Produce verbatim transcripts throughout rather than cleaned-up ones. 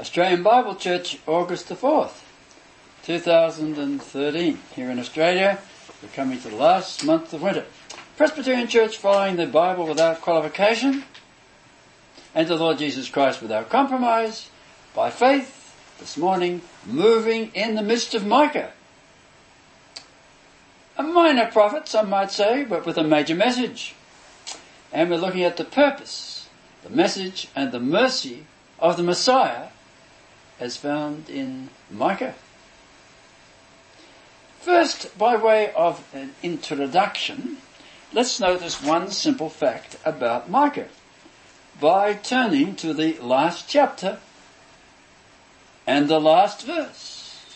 Australian Bible Church, August the fourth, two thousand thirteen. Here in Australia, we're coming to the last month of winter. Presbyterian Church following the Bible without qualification, and the Lord Jesus Christ without compromise, by faith, this morning, moving in the midst of Micah. A minor prophet, some might say, but with a major message. And we're looking at the purpose, the message, and the mercy of the Messiah as found in Micah. First, by way of an introduction, let's notice one simple fact about Micah by turning to the last chapter and the last verse.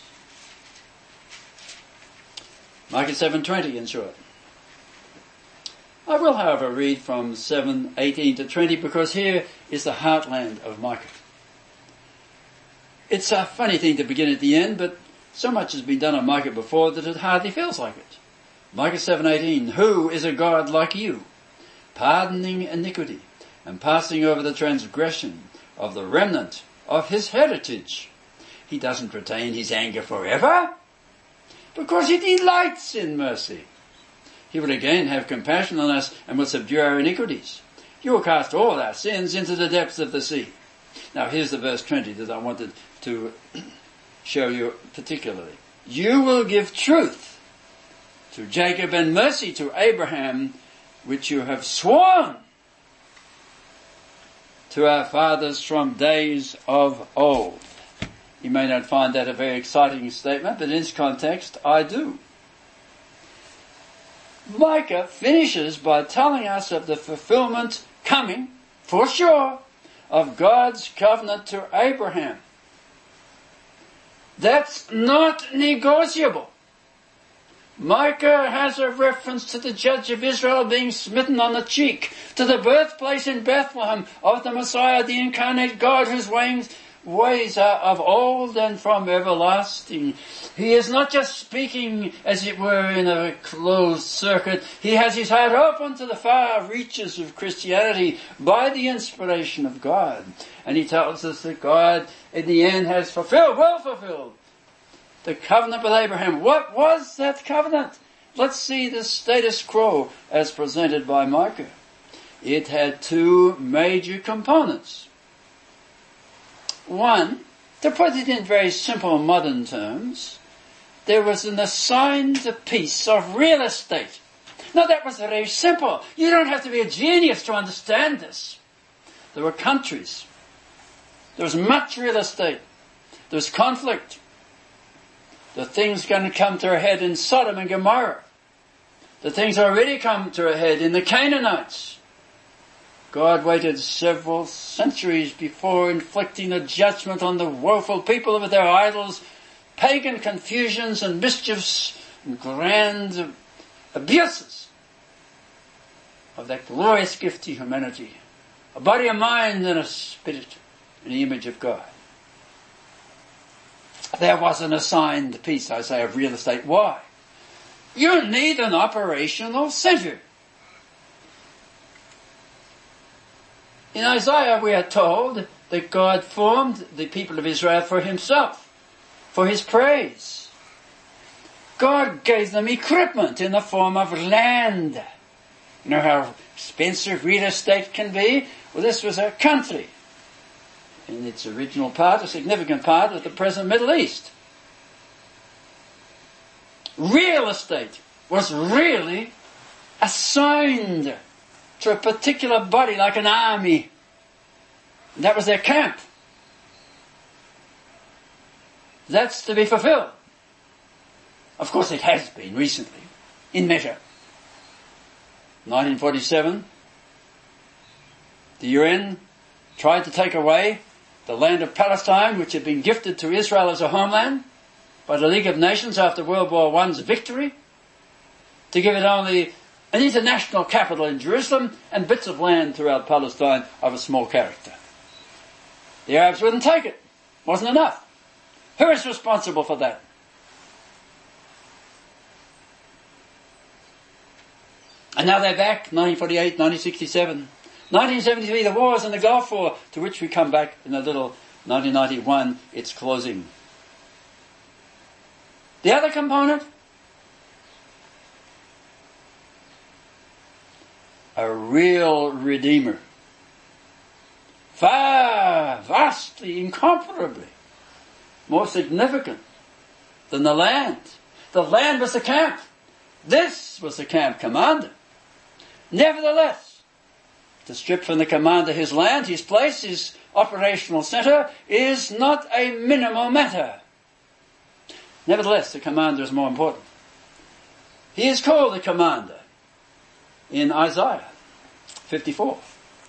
Micah seven twenty in short. I will, however, read from seven eighteen to twenty because here is the heartland of Micah. It's a funny thing to begin at the end, but so much has been done on Micah before that it hardly feels like it. Micah seven eighteen, who is a God like you, pardoning iniquity and passing over the transgression of the remnant of his heritage? He doesn't retain his anger forever, because he delights in mercy. He will again have compassion on us and will subdue our iniquities. He will cast all our sins into the depths of the sea. Now here's the verse twenty that I wanted to show you particularly. You will give truth to Jacob and mercy to Abraham, which you have sworn to our fathers from days of old. You may not find that a very exciting statement, but in its context, I do. Micah finishes by telling us of the fulfillment coming, for sure, of God's covenant to Abraham. That's not negotiable. Micah has a reference to the judge of Israel being smitten on the cheek, to the birthplace in Bethlehem of the Messiah, the incarnate God whose ways ways are of old and from everlasting. He is not just speaking, as it were, in a closed circuit. He has his heart open to the far reaches of Christianity by the inspiration of God. And he tells us that God, in the end, has fulfilled, well fulfilled, the covenant with Abraham. What was that covenant? Let's see the status quo as presented by Micah. It had two major components. One, to put it in very simple modern terms, there was an assigned piece of real estate. Now that was very simple. You don't have to be a genius to understand this. There were countries. There was much real estate. There was conflict. The things going to come to a head in Sodom and Gomorrah. The things already come to a head in the Canaanites. God waited several centuries before inflicting a judgment on the woeful people with their idols, pagan confusions and mischiefs and grand abuses of that glorious gift to humanity, a body, a mind, and a spirit in the image of God. There was an assigned piece, I say, of real estate. Why? You need an operational center. In Isaiah we are told that God formed the people of Israel for himself, for his praise. God gave them equipment in the form of land. You know how expensive real estate can be? Well, this was a country. In its original part, a significant part of the present Middle East. Real estate was really assigned to a particular body, like an army. And that was their camp. That's to be fulfilled. Of course it has been recently, in measure. nineteen forty-seven, the U N tried to take away the land of Palestine, which had been gifted to Israel as a homeland by the League of Nations after World War One's victory, to give it only an international capital in Jerusalem and bits of land throughout Palestine of a small character. The Arabs wouldn't take it. Wasn't enough. Who is responsible for that? And now they're back, nineteen forty-eight, nineteen sixty-seven. nineteen seventy-three, the wars in the Gulf War, to which we come back in a little nineteen ninety-one, it's closing. The other component, a real Redeemer. Far, vastly, incomparably more significant than the land. The land was the camp. This was the camp commander. Nevertheless, to strip from the commander his land, his place, his operational centre, is not a minimal matter. Nevertheless, the commander is more important. He is called the commander in Isaiah fifty-four.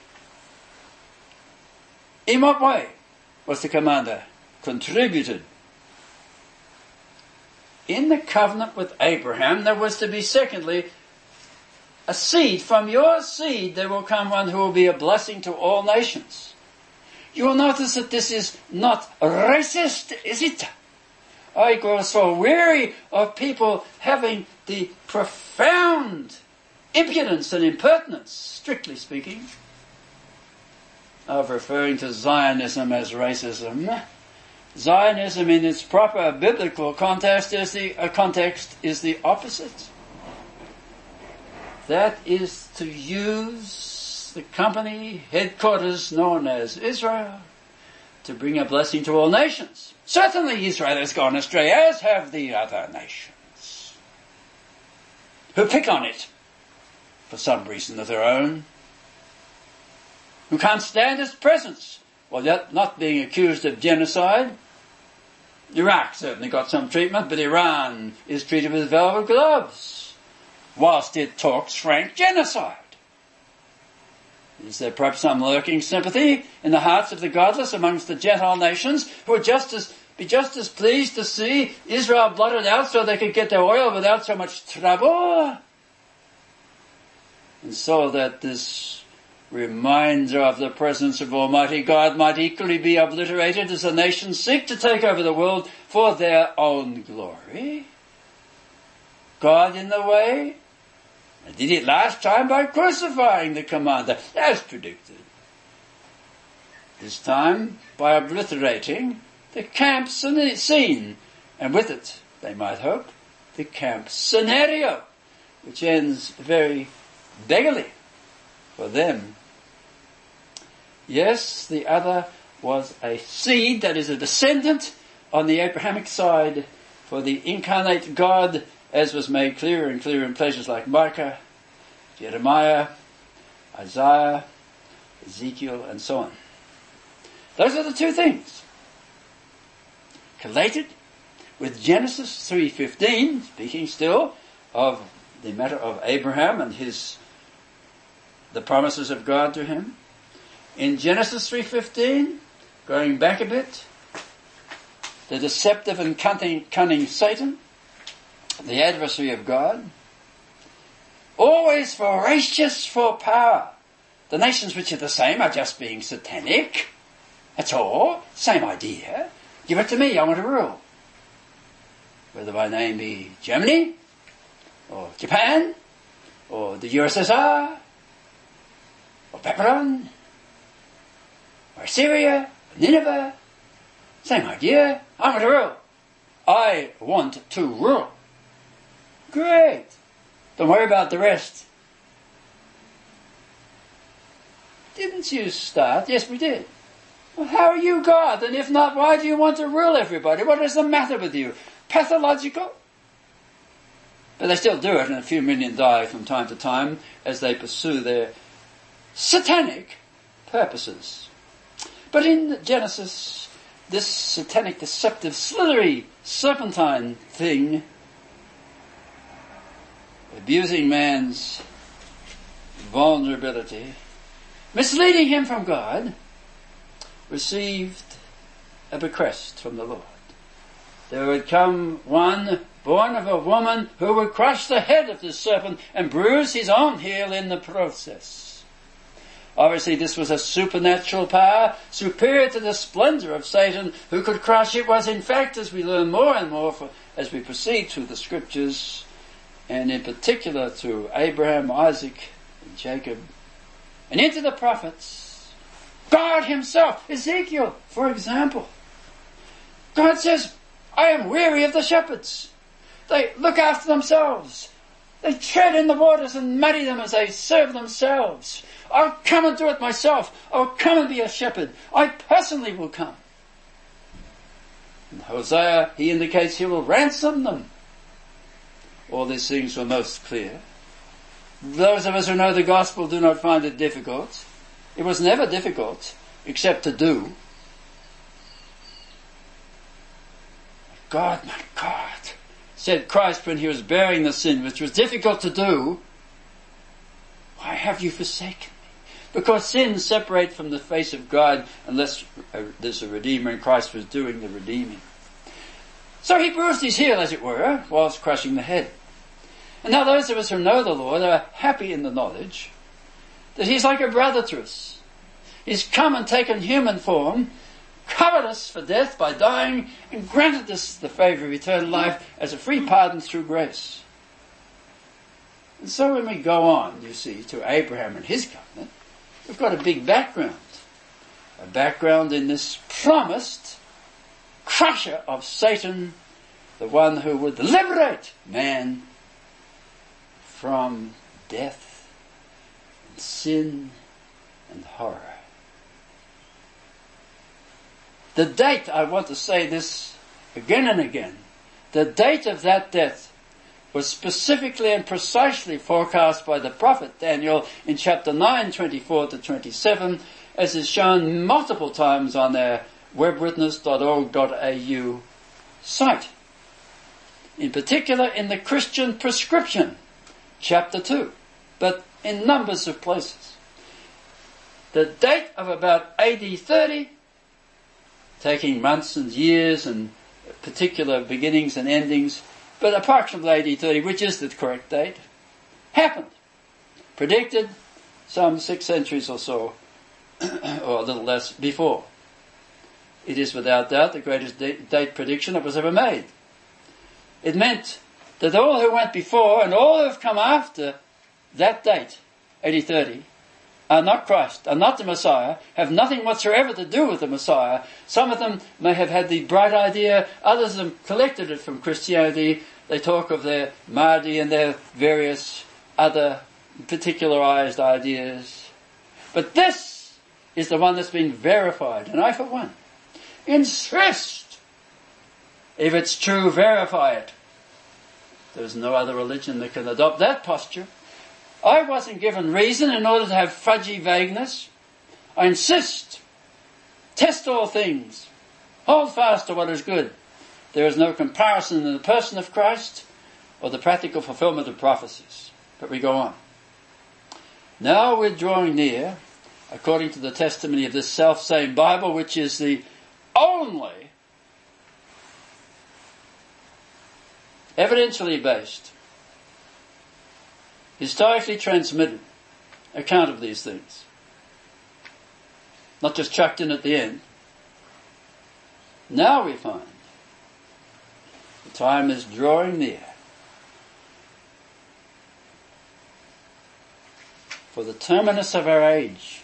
In what way was the commander contributed? In the covenant with Abraham, there was to be, secondly, a seed. From your seed there will come one who will be a blessing to all nations. You will notice that this is not racist, is it? I grow so weary of people having the profound impudence and impertinence, strictly speaking, of referring to Zionism as racism. Zionism in its proper biblical context is the, uh, context is the opposite. That is to use the company headquarters known as Israel to bring a blessing to all nations. Certainly Israel has gone astray, as have the other nations, who pick on it for some reason of their own, who can't stand its presence. Well, yet not being accused of genocide. Iraq certainly got some treatment, but Iran is treated with velvet gloves, whilst it talks frank genocide. Is there perhaps some lurking sympathy in the hearts of the godless amongst the Gentile nations, who would just as, be just as pleased to see Israel blotted out so they could get their oil without so much trouble? And so that this reminder of the presence of Almighty God might equally be obliterated as the nations seek to take over the world for their own glory. God in the way? I did it last time by crucifying the commander, as predicted. This time by obliterating the camp scene, and with it, they might hope, the camp scenario, which ends very beggarly for them. Yes, the other was a seed, that is a descendant on the Abrahamic side for the incarnate God, as was made clearer and clearer in places like Micah, Jeremiah, Isaiah, Ezekiel, and so on. Those are the two things. Collated with Genesis three fifteen, speaking still of the matter of Abraham and his, the promises of God to him. In Genesis three fifteen, going back a bit, the deceptive and cunning, cunning Satan, the adversary of God, always voracious for power. The nations which are the same are just being satanic. That's all. Same idea. Give it to me, I want to rule. Whether my name be Germany, or Japan, or the U S S R, or Babylon, or Syria, or Nineveh. Same idea. I want to rule. I want to rule. Great. Don't worry about the rest. Didn't you start? Yes, we did. Well, how are you God? And if not, why do you want to rule everybody? What is the matter with you? Pathological? But they still do it, and a few million die from time to time as they pursue their satanic purposes. But in Genesis, this satanic, deceptive, slithery, serpentine thing, abusing man's vulnerability, misleading him from God, received a bequest from the Lord. There would come one born of a woman who would crush the head of this serpent and bruise his own heel in the process. Obviously this was a supernatural power superior to the splendor of Satan, who could crush. It was in fact, as we learn more and more for, as we proceed through the scriptures, and in particular through Abraham, Isaac, and Jacob, and into the prophets, God himself, Ezekiel, for example. God says, I am weary of the shepherds. They look after themselves. They tread in the waters and muddy them as they serve themselves. I'll come and do it myself. I'll come and be a shepherd. I personally will come. In Hosea, he indicates he will ransom them. All these things were most clear. Those of us who know the gospel do not find it difficult. It was never difficult, except to do. God, my God, said Christ when he was bearing the sin, which was difficult to do, why have you forsaken me? Because sins separate from the face of God unless there's a Redeemer, and Christ was doing the redeeming. So he bruised his heel, as it were, whilst crushing the head. And now those of us who know the Lord are happy in the knowledge that he's like a brother to us. He's come and taken human form, covered us for death by dying, and granted us the favour of eternal life as a free pardon through grace. And so when we go on, you see, to Abraham and his covenant, we've got a big background. A background in this promised crusher of Satan, the one who would liberate man from death and sin and horror. The date, I want to say this again and again, the date of that death was specifically and precisely forecast by the prophet Daniel in chapter nine, twenty-four to twenty-seven, as is shown multiple times on their web witness dot org dot a u site. In particular in the Christian Prescription, chapter two, but in numbers of places. The date of about A D thirty, taking months and years and particular beginnings and endings, but approximately A D thirty, which is the correct date, happened. Predicted some six centuries or so, or a little less, before. It is without doubt the greatest date prediction that was ever made. It meant that all who went before and all who have come after that date, A D thirty, are not Christ, are not the Messiah, have nothing whatsoever to do with the Messiah. Some of them may have had the bright idea, others of them collected it from Christianity. They talk of their Mahdi and their various other particularized ideas. But this is the one that's been verified, and I, for one, insist, if it's true, verify it. There's no other religion that can adopt that posture. I wasn't given reason in order to have fudgy vagueness. I insist. Test all things. Hold fast to what is good. There is no comparison in the person of Christ or the practical fulfillment of prophecies. But we go on. Now we're drawing near, according to the testimony of this self-same Bible, which is the only evidentially based, historically transmitted account of these things. Not just chucked in at the end. Now we find the time is drawing near for the terminus of our age.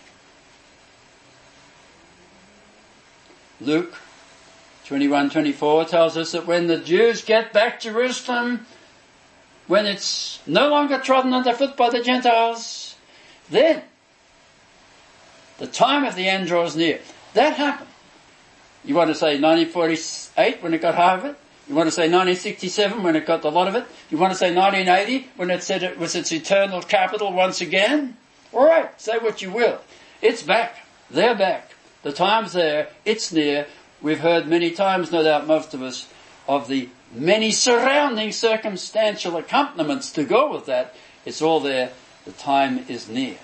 Luke twenty-one twenty-four tells us that when the Jews get back to Jerusalem, when it's no longer trodden underfoot by the Gentiles, then the time of the end draws near. That happened. You want to say nineteen forty-eight when it got half of it? You want to say nineteen sixty-seven when it got a lot of it? You want to say nineteen eighty when it said it was its eternal capital once again? All right, say what you will. It's back. They're back. The time's there. It's near. We've heard many times, no doubt most of us, of the many surrounding circumstantial accompaniments to go with that. It's all there. The time is near.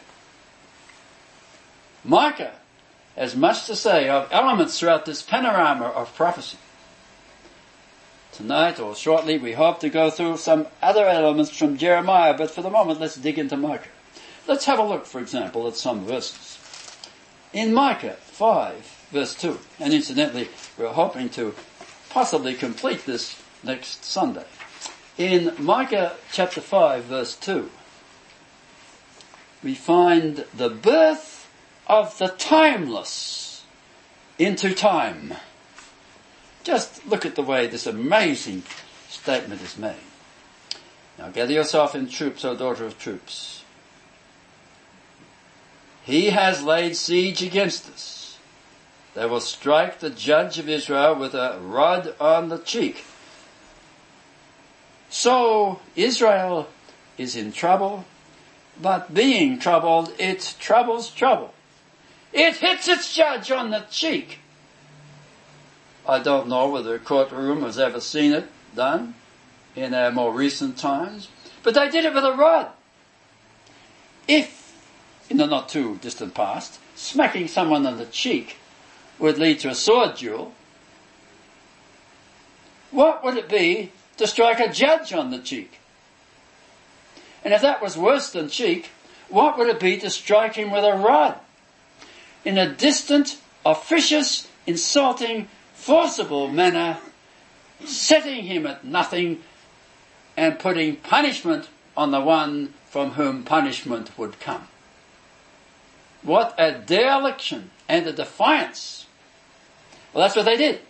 Micah has much to say of elements throughout this panorama of prophecy. Tonight, or shortly, we hope to go through some other elements from Jeremiah, but for the moment, let's dig into Micah. Let's have a look, for example, at some verses. In Micah five, verse two, and incidentally, we're hoping to possibly complete this next Sunday. In Micah chapter five, verse two, we find the birth of the timeless into time. Just look at the way this amazing statement is made. Now gather yourself in troops, O daughter of troops. He has laid siege against us. They will strike the judge of Israel with a rod on the cheek. So Israel is in trouble, but being troubled, it troubles trouble. It hits its judge on the cheek. I don't know whether a courtroom has ever seen it done in our more recent times, but they did it with a rod. If, in the not too distant past, smacking someone on the cheek would lead to a sword duel, what would it be to strike a judge on the cheek? And if that was worse than cheek, what would it be to strike him with a rod? In a distant, officious, insulting, forcible manner, setting him at nothing and putting punishment on the one from whom punishment would come. What a dereliction and a defiance. Well, that's what they did.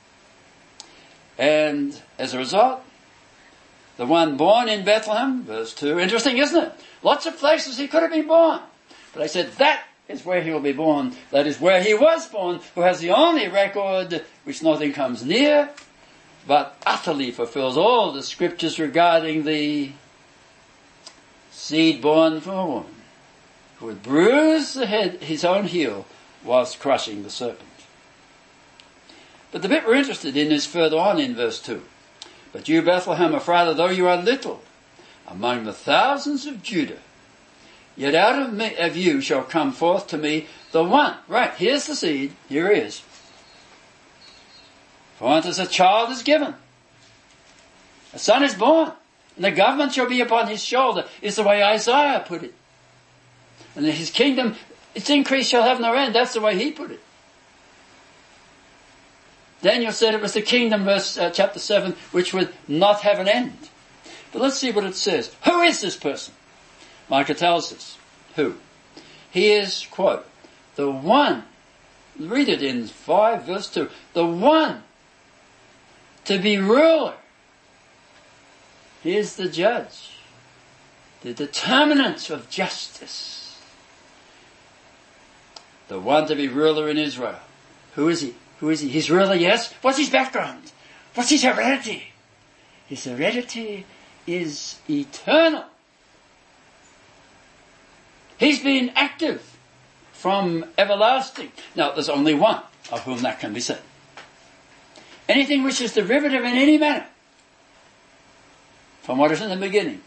And as a result, the one born in Bethlehem, verse two, interesting, isn't it? Lots of places he could have been born. But they said that is where he will be born. That is where he was born, who has the only record which nothing comes near, but utterly fulfills all the scriptures regarding the seed born from a woman, who would bruise the head, his own heel, whilst crushing the serpent. But the bit we're interested in is further on in verse two. But you, Bethlehem Ephrathah, though you are little among the thousands of Judah, yet out of, me, of you shall come forth to me the one. Right, here's the seed. Here he is. For unto us a child is given. A son is born. And the government shall be upon his shoulder, is the way Isaiah put it. And his kingdom, its increase shall have no end. That's the way he put it. Daniel said it was the kingdom, verse uh, chapter seven, which would not have an end. But let's see what it says. Who is this person? Micah tells us. Who? He is, quote, the one, read it in five verse two, the one to be ruler. He is the judge, the determinant of justice. The one to be ruler in Israel. Who is he? Who is he? He's ruler, yes. What's his background? What's his heredity? His heredity is eternal. He's been active from everlasting. Now, there's only one of whom that can be said. Anything which is derivative in any manner from what is in the beginning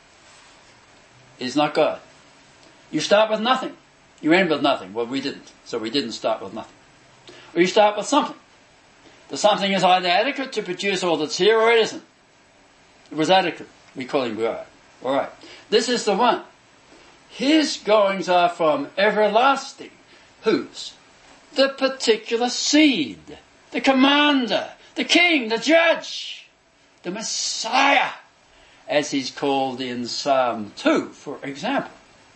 is not God. You start with nothing. You end with nothing. Well, we didn't. So we didn't start with nothing. Or you start with something. The something is either adequate to produce all that's here or it isn't. It was adequate. We call him God. All right. This is the one. His goings are from everlasting. Whose? The particular seed. The commander. The king. The judge. The Messiah. As he's called in Psalm two, for example.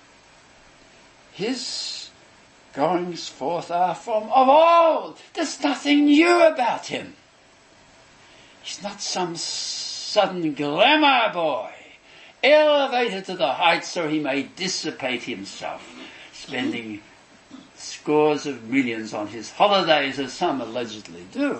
His goings forth are from of old. There's nothing new about him. He's not some sudden glamour boy, elevated to the heights so he may dissipate himself, spending scores of millions on his holidays as some allegedly do.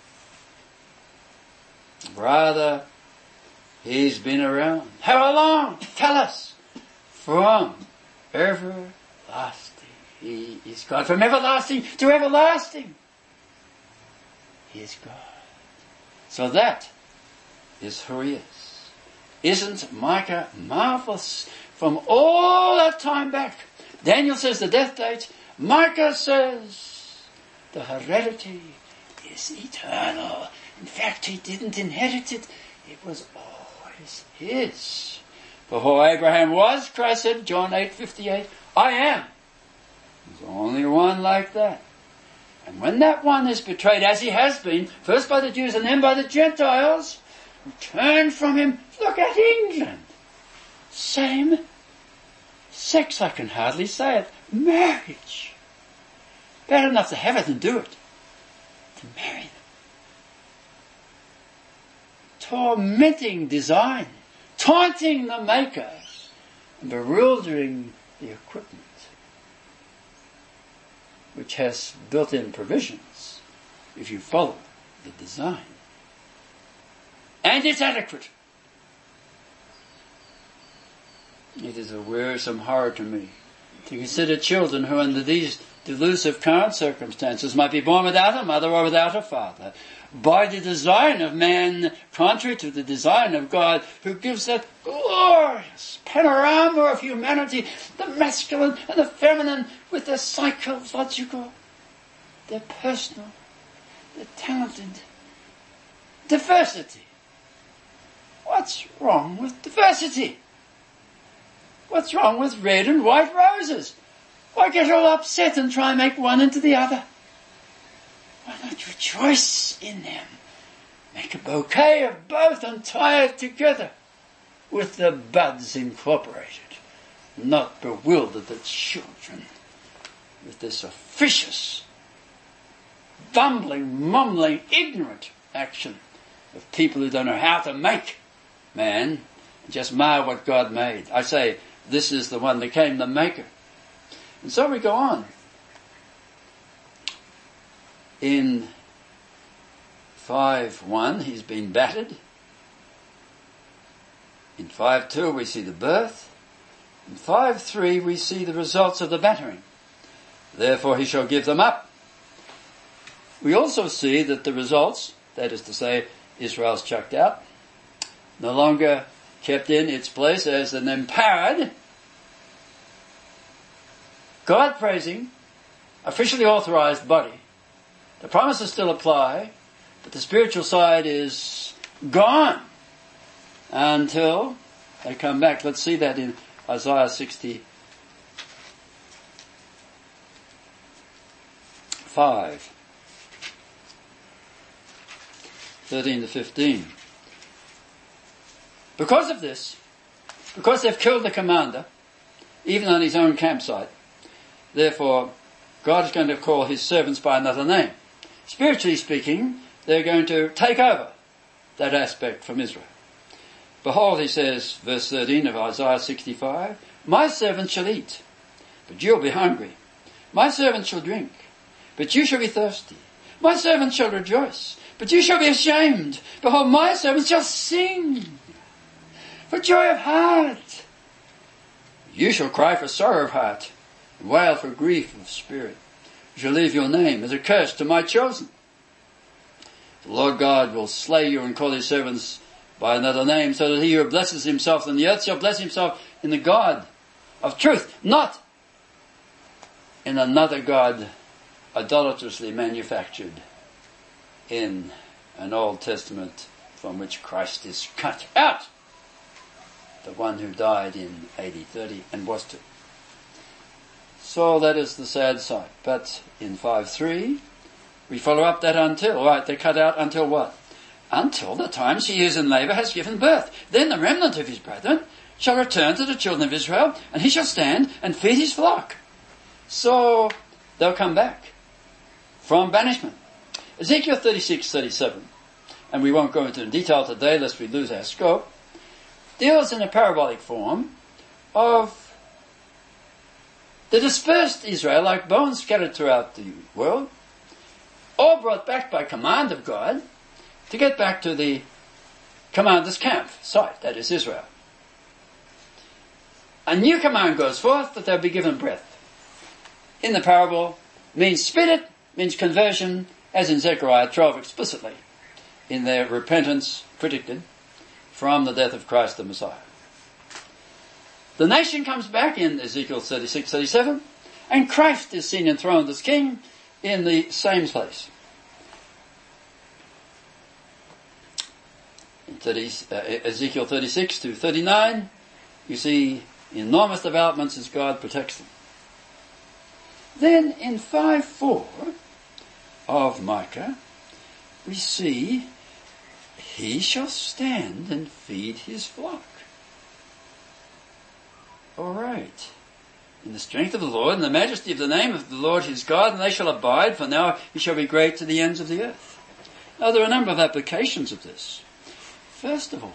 Rather, he's been around. How long? Tell us. From everlasting. He is God. From everlasting to everlasting. He is God. So that is who he is. Isn't Micah marvelous? From all that time back, Daniel says the death date, Micah says the heredity is eternal. In fact, he didn't inherit it. It was always his. For who Abraham was, Christ said, John eight fifty-eight, I am. There's only one like that. And when that one is betrayed, as he has been, first by the Jews and then by the Gentiles, who turn from him, look at England. Same sex, I can hardly say it, marriage. Bad enough to have it and do it. To marry them. Tormenting design. Taunting the maker. And bewildering the equipment. Which has built-in provisions if you follow the design. And it's adequate. It is a wearisome horror to me to consider children who under these delusive current circumstances might be born without a mother or without a father, by the design of man, contrary to the design of God, who gives that glorious panorama of humanity, the masculine and the feminine, with their psychological, their personal, their talented diversity. What's wrong with diversity? What's wrong with red and white roses? Why get all upset and try and make one into the other? Why not rejoice in them? Make a bouquet of both and tie it together with the buds incorporated. Not bewilder the children with this officious, bumbling, mumbling, ignorant action of people who don't know how to make man, just mar what God made. I say, this is the one that became the maker. And so we go on. In five one, he's been battered. In five two, we see the birth. In five three, we see the results of the battering. Therefore he shall give them up. We also see that the results, that is to say, Israel's chucked out, no longer kept in its place as an empowered, God-praising, officially authorized body. The promises still apply, but the spiritual side is gone until they come back. Let's see that in Isaiah sixty-five, thirteen to fifteen. Because of this, because they've killed the commander, even on his own campsite, therefore God is going to call his servants by another name. Spiritually speaking, they're going to take over that aspect from Israel. Behold, he says, verse thirteen of Isaiah sixty-five, my servants shall eat, but you'll be hungry. My servants shall drink, but you shall be thirsty. My servants shall rejoice, but you shall be ashamed. Behold, my servants shall sing for joy of heart. You shall cry for sorrow of heart, and wail for grief of spirit. You shall leave your name as a curse to my chosen. The Lord God will slay you and call his servants by another name, so that he who blesses himself in the earth shall bless himself in the God of truth, not in another God idolatrously manufactured in an Old Testament from which Christ is cut out. The one who died in A D thirty and was to. So that is the sad side. But in five three, we follow up that until. Right, they cut out until what? Until the time she is in labour has given birth. Then the remnant of his brethren shall return to the children of Israel, and he shall stand and feed his flock. So they'll come back from banishment. Ezekiel thirty-six thirty-seven, and we won't go into detail today lest we lose our scope, deals in a parabolic form of the dispersed Israel, like bones scattered throughout the world, all brought back by command of God to get back to the commander's camp site, that is Israel. A new command goes forth that they'll be given breath. In the parable, means spirit, means conversion, as in Zechariah twelve explicitly, in their repentance predicted from the death of Christ the Messiah. The nation comes back in Ezekiel thirty-six thirty-seven, and Christ is seen enthroned as king in the same place. In thirty, uh, Ezekiel thirty-six to thirty-nine, you see enormous developments as God protects them. Then in five four of Micah, we see, he shall stand and feed his flock. All right. in the strength of the Lord, in the majesty of the name of the Lord his God, and they shall abide, for now he shall be great to the ends of the earth. Now there are a number of applications of this. First of all,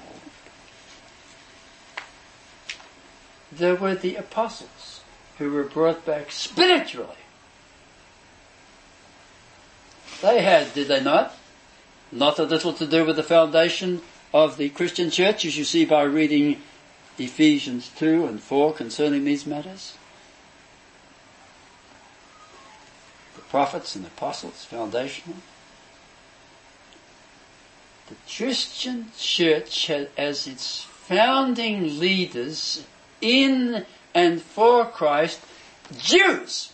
there were the apostles who were brought back spiritually. They had, did they not, not a little to do with the foundation of the Christian church, as you see by reading Ephesians two and four concerning these matters. The prophets and apostles, foundational. The Christian church had as its founding leaders in and for Christ, Jews.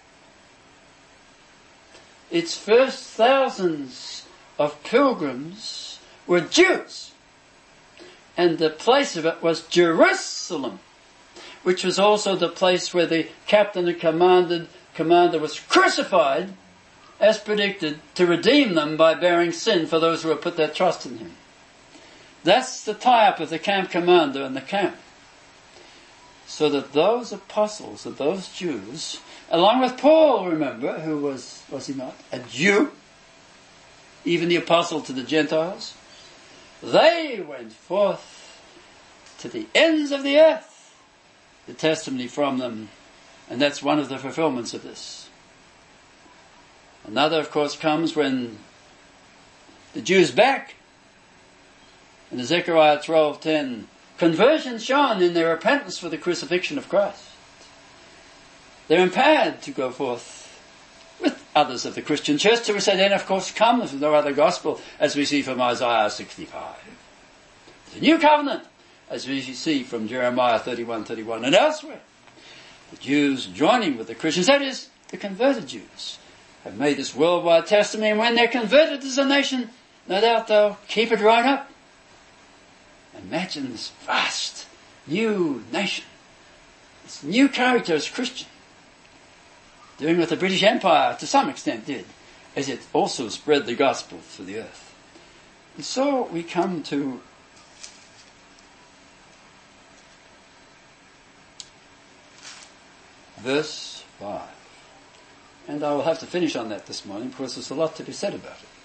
Its first thousands of pilgrims were Jews. And the place of it was Jerusalem, which was also the place where the captain and commanded, commander was crucified, as predicted, to redeem them by bearing sin for those who had put their trust in him. That's the tie-up of the camp commander and the camp. So that those apostles and those Jews, along with Paul, remember, who was, was he not, a Jew, even the apostle to the Gentiles, they went forth to the ends of the earth, the testimony from them, and that's one of the fulfillments of this. Another, of course, comes when the Jews back, in Zechariah twelve ten, conversion shown in their repentance for the crucifixion of Christ. They're empowered to go forth with others of the Christian church, to which they then, of course, come with no other gospel, as we see from Isaiah sixty-five. The new covenant, as we see from Jeremiah thirty-one thirty-one and elsewhere. The Jews joining with the Christians, that is, the converted Jews, have made this worldwide testimony, and when they're converted as a nation, no doubt they'll keep it right up. Imagine this vast new nation, this new character as Christian, doing what the British Empire to some extent did, as it also spread the gospel through the earth. And so we come to verse five. And I will have to finish on that this morning because there's a lot to be said about it.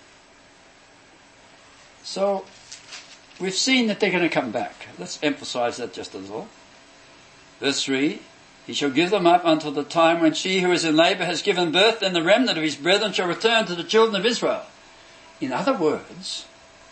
So, we've seen that they're going to come back. Let's emphasize that just a little. Verse three, he shall give them up until the time when she who is in labour has given birth, then the remnant of his brethren shall return to the children of Israel. In other words,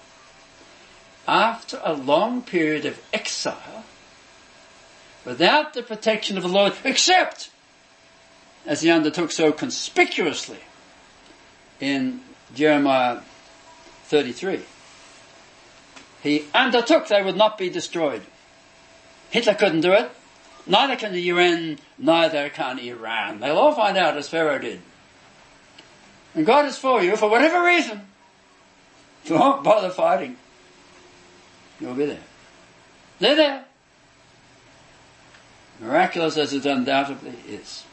after a long period of exile, without the protection of the Lord, except as he undertook so conspicuously in Jeremiah thirty-three. He undertook they would not be destroyed. Hitler couldn't do it. Neither can the U N, neither can Iran. They'll all find out as Pharaoh did. And God is for you, for whatever reason. You won't bother fighting. You'll be there. They're there. Miraculous as it undoubtedly is.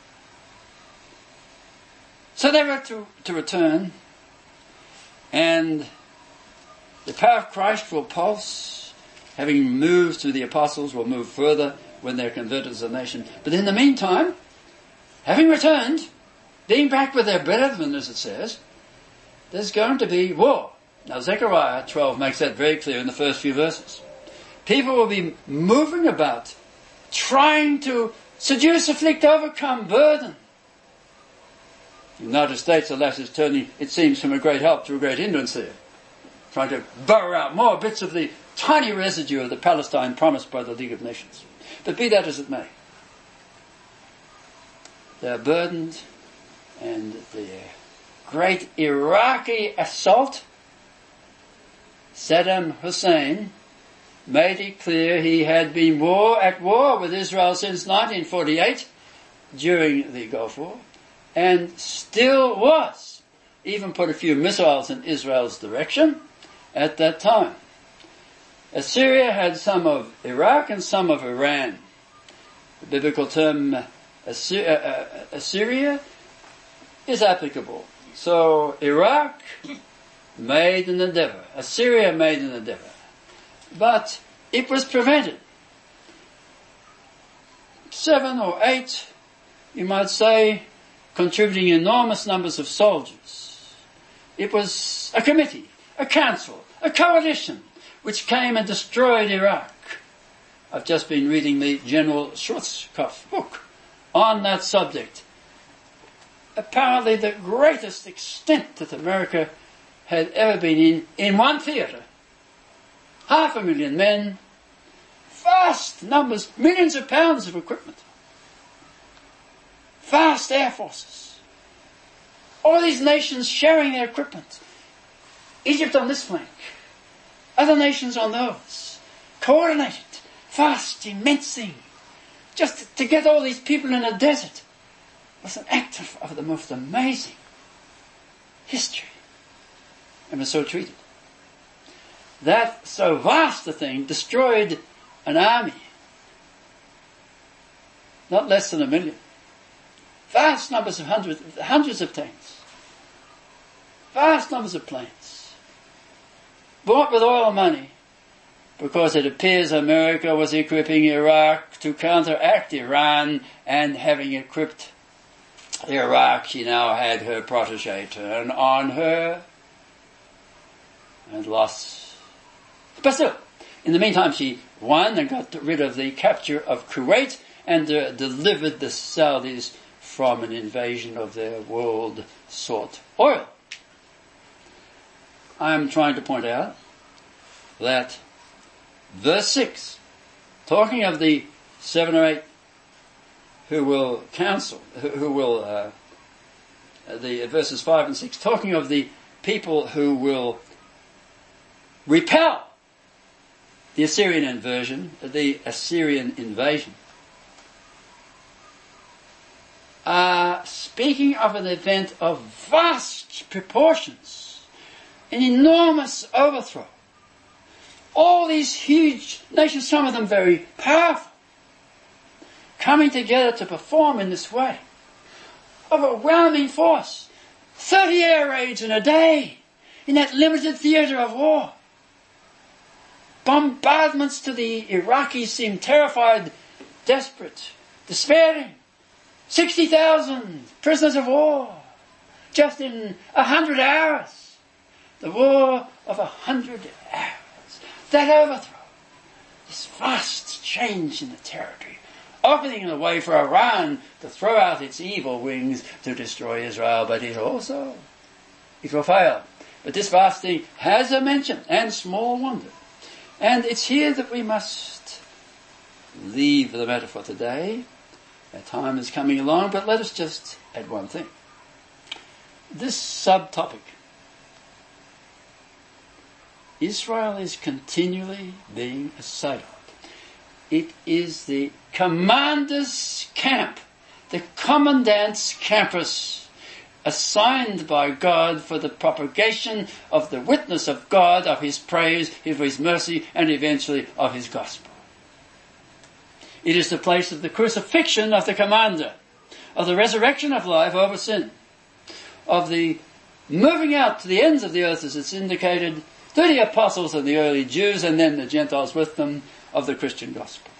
So they were to, to return, and the power of Christ will pulse, having moved through the apostles, will move further when they're converted as a nation. But in the meantime, having returned, being back with their brethren, as it says, there's going to be war. Now Zechariah twelve makes that very clear in the first few verses. People will be moving about, trying to seduce, afflict, overcome, burden. The United States, alas, is turning, it seems, from a great help to a great hindrance there. Trying to burrow out more bits of the tiny residue of the Palestine promised by the League of Nations. But be that as it may, they are burdened, and the great Iraqi assault, Saddam Hussein made it clear he had been war at war with Israel since nineteen forty-eight, during the Gulf War, and still was. Even put a few missiles in Israel's direction at that time. Assyria had some of Iraq and some of Iran. The biblical term Assyria is applicable. So Iraq made an endeavor. Assyria made an endeavor. But it was prevented. Seven or eight you might say, contributing enormous numbers of soldiers. It was a committee, a council, a coalition, which came and destroyed Iraq. I've just been reading the General Schwarzkopf book on that subject. Apparently the greatest extent that America had ever been in, in one theatre. Half a million men, vast numbers, millions of pounds of equipment, vast air forces, all these nations sharing their equipment. Egypt on this flank, other nations on those, coordinated, vast, immense thing. Just to get all these people in a desert was an act of, of the most amazing history, and was so treated. That so vast a thing destroyed an army, not less than a million. Vast numbers of hundreds, hundreds of tanks, vast numbers of planes, bought with oil money, because it appears America was equipping Iraq to counteract Iran, and having equipped Iraq, she now had her protege turn on her and lost. But still, in the meantime, she won and got rid of the capture of Kuwait and uh, delivered the Saudis from an invasion of their world-sought oil. I am trying to point out that verse six, talking of the seven or eight who will counsel, who, who will, uh, the verses five and six, talking of the people who will repel the Assyrian invasion, the Assyrian invasion, uh, speaking of an event of vast proportions, an enormous overthrow. All these huge nations, some of them very powerful, coming together to perform in this way. Overwhelming force. thirty air raids in a day in that limited theatre of war. Bombardments to the Iraqis seemed terrified, desperate, despairing. sixty thousand prisoners of war just in a hundred hours. The war of a hundred hours. That overthrow, this vast change in the territory, opening the way for Iran to throw out its evil wings to destroy Israel, but it also, it will fail. But this vast thing has a mention, and small wonder. And it's here that we must leave the matter for today. Our time is coming along, but let us just add one thing. This subtopic, Israel is continually being assailed. It is the commander's camp, the commandant's campus, assigned by God for the propagation of the witness of God, of His praise, of His mercy, and eventually of His gospel. It is the place of the crucifixion of the commander, of the resurrection of life over sin, of the moving out to the ends of the earth, as it's indicated, to the apostles and the early Jews, and then the Gentiles with them, of the Christian gospel.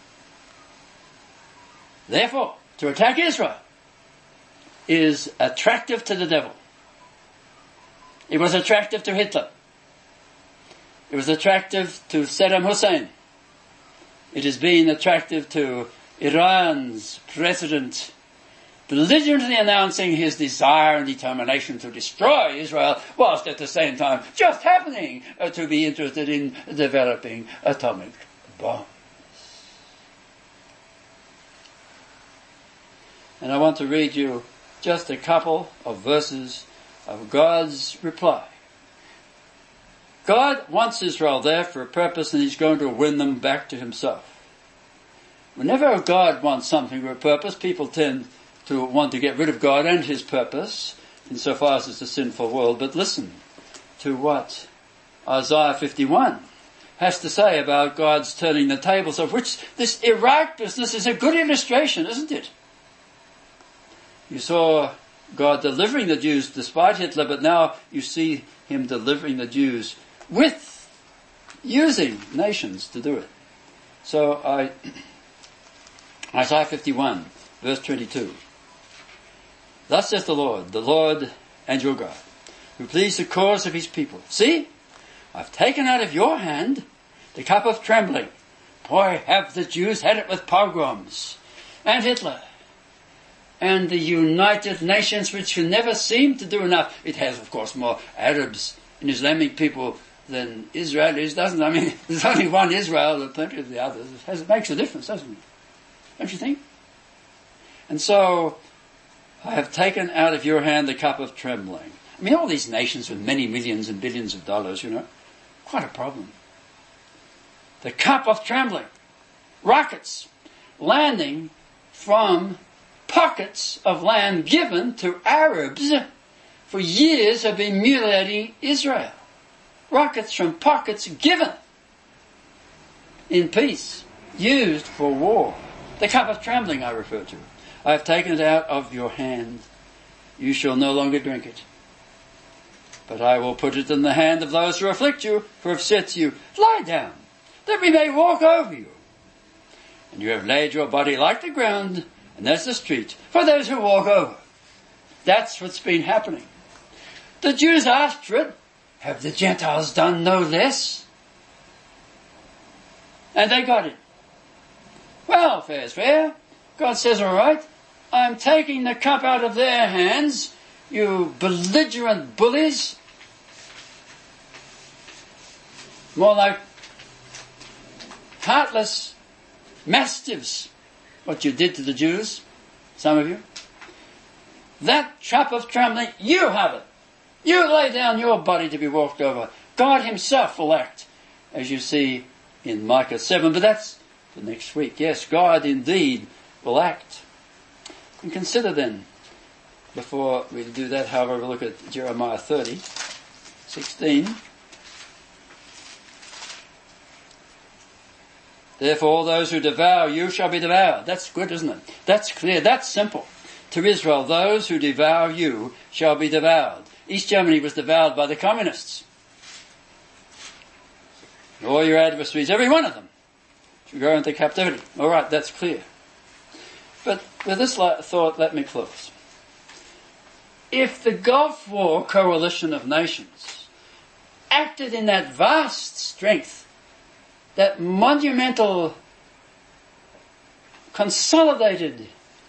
Therefore, to attack Israel is attractive to the devil. It was attractive to Hitler. It was attractive to Saddam Hussein. It has been attractive to Iran's president, belligerently announcing his desire and determination to destroy Israel, whilst at the same time just happening uh, to be interested in developing atomic bombs. And I want to read you just a couple of verses of God's reply. God wants Israel there for a purpose, and He's going to win them back to Himself. Whenever God wants something for a purpose, people tend to want to get rid of God and His purpose, insofar as it's a sinful world. But listen to what Isaiah fifty-one has to say about God's turning the tables, of which this Iraq business is a good illustration, isn't it? You saw God delivering the Jews despite Hitler, but now you see Him delivering the Jews with using nations to do it. So I, Isaiah fifty-one, Verse twenty-two. Thus saith the Lord, the Lord and your God, who pleased the cause of his people. See, I've taken out of your hand the cup of trembling. Boy, have the Jews had it with pogroms and Hitler and the United Nations, which can never seem to do enough. It has, of course, more Arabs and Islamic people than Israelis, doesn't it? I mean, there's only one Israel, there are plenty of the others. It, has, it makes a difference, doesn't it? Don't you think? And so, I have taken out of your hand the cup of trembling. I mean, all these nations with many millions and billions of dollars, you know, quite a problem. The cup of trembling. Rockets landing from pockets of land given to Arabs for years have been mutilating Israel. Rockets from pockets given in peace, used for war. The cup of trembling I refer to. I have taken it out of your hand. You shall no longer drink it. But I will put it in the hand of those who afflict you, for I have said to you, lie down, that we may walk over you. And you have laid your body like the ground, and that's the street, for those who walk over. That's what's been happening. The Jews asked for it. Have the Gentiles done no less? And they got it. Well, fair's fair. God says, all right, I'm taking the cup out of their hands, you belligerent bullies. More like heartless mastiffs, what you did to the Jews, some of you. That cup of trembling, you have it. You lay down your body to be walked over. God himself will act, as you see in Micah seven, but that's for next week. Yes, God indeed will act. And consider then, before we do that, however, we'll look at Jeremiah thirty, sixteen. Therefore all those who devour you shall be devoured. That's good, isn't it? That's clear, that's simple. To Israel, those who devour you shall be devoured. East Germany was devoured by the communists. All your adversaries, every one of them, should go into captivity. All right, that's clear. But with this thought, let me close. If the Gulf War coalition of nations acted in that vast strength, that monumental, consolidated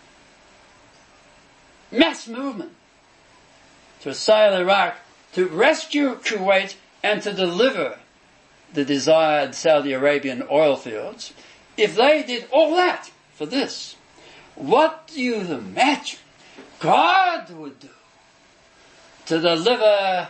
mass movement to assail Iraq, to rescue Kuwait, and to deliver the desired Saudi Arabian oil fields, if they did all that for this, what do you imagine God would do to deliver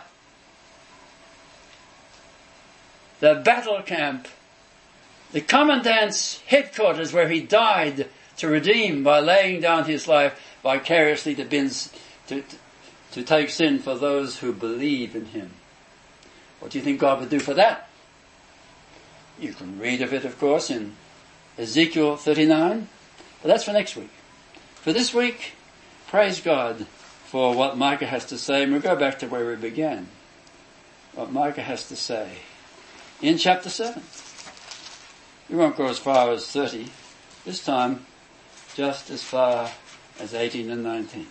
the battle camp, the commandant's headquarters where he died to redeem by laying down his life vicariously to, bins, to, to take sin for those who believe in him? What do you think God would do for that? You can read of it, of course, in Ezekiel thirty-nine, but that's for next week. For this week, praise God for what Micah has to say, and we'll go back to where we began. What Micah has to say in chapter seven. We won't go as far as thirty, this time just as far as eighteen and nineteen.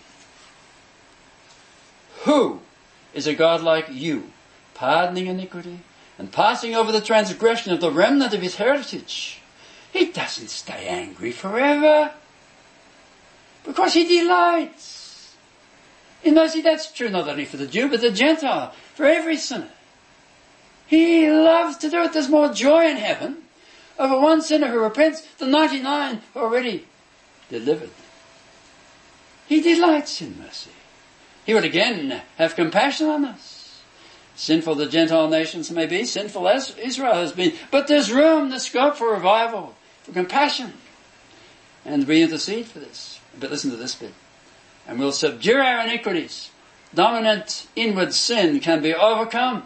Who is a God like you, pardoning iniquity and passing over the transgression of the remnant of his heritage? He doesn't stay angry forever, because he delights in mercy. That's true not only for the Jew, but the Gentile, for every sinner. He loves to do it. There's more joy in heaven over one sinner who repents than ninety-nine who are already delivered. He delights in mercy. He would again have compassion on us. Sinful the Gentile nations may be, sinful as Israel has been, but there's room, there's scope for revival, for compassion. And we intercede for this. But listen to this bit. And we'll subdue our iniquities. Dominant inward sin can be overcome.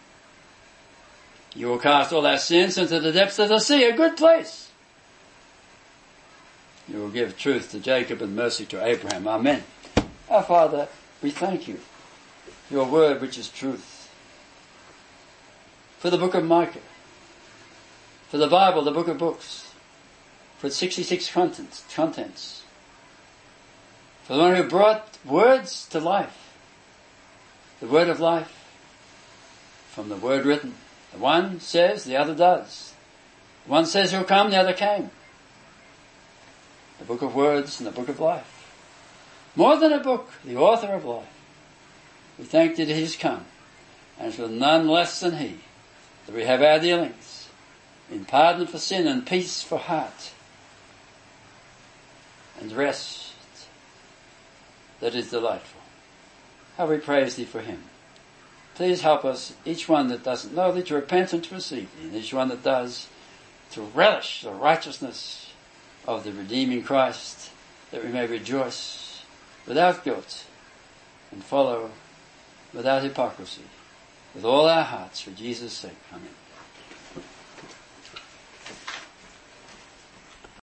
You will cast all our sins into the depths of the sea, a good place. You will give truth to Jacob and mercy to Abraham. Amen. Our Father, we thank you for your word, which is truth. For the book of Micah. For the Bible, the book of books. For its sixty-six contents. contents. For the one who brought words to life, the word of life, from the word written. The one says, the other does. The one says he'll come, the other came. The book of words and the book of life. More than a book, the author of life. We thank thee that he has come, and it's with none less than he that we have our dealings in pardon for sin and peace for heart and rest that is delightful. How we praise thee for him. Please help us, each one that doesn't know thee, to repent and to receive thee, and each one that does, to relish the righteousness of the redeeming Christ, that we may rejoice without guilt and follow without hypocrisy with all our hearts for Jesus' sake. Amen.